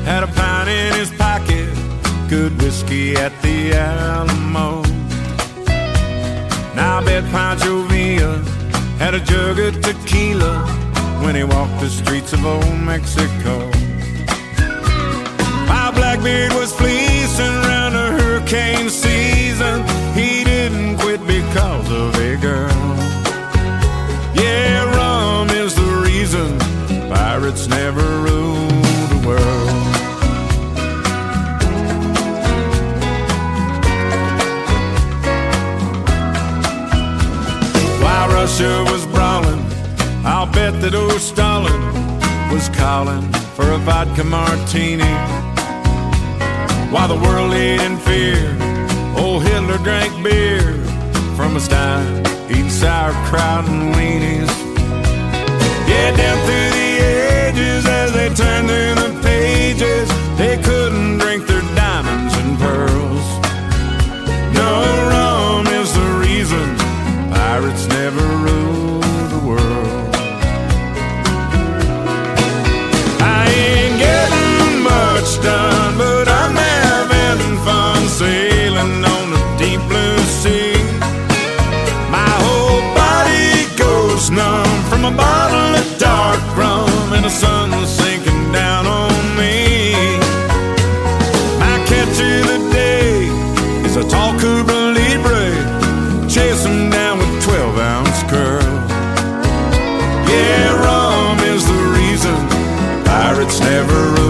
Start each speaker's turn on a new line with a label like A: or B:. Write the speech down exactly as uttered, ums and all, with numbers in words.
A: had a pint in his pocket, good whiskey at the Alamo. Now I bet Pancho Villa had a jug of tequila when he walked the streets of old Mexico. While Blackbeard was fleecing around a hurricane season, he didn't quit because of a girl. Yeah, rum is the reason pirates never ruled the world. While Russia was brawling, I'll bet that old Stalin was calling for a vodka martini. While the world ate in fear, old Hitler drank beer from a stein, eating sauerkraut and weenies. Yeah, down through the ages, as they turned through the pages, they couldn't drink their diamonds and pearls. No, rum is the reason pirates never ruled the world. I ain't getting much done, but I'm having fun sailing on the deep blue sea. My whole body goes numb from a bottle of dark rum and the sun sinking down on me. My catch of the day is a tall Cuba Libre, chase him down with twelve ounce curl. Yeah, rum is the reason pirates never rule.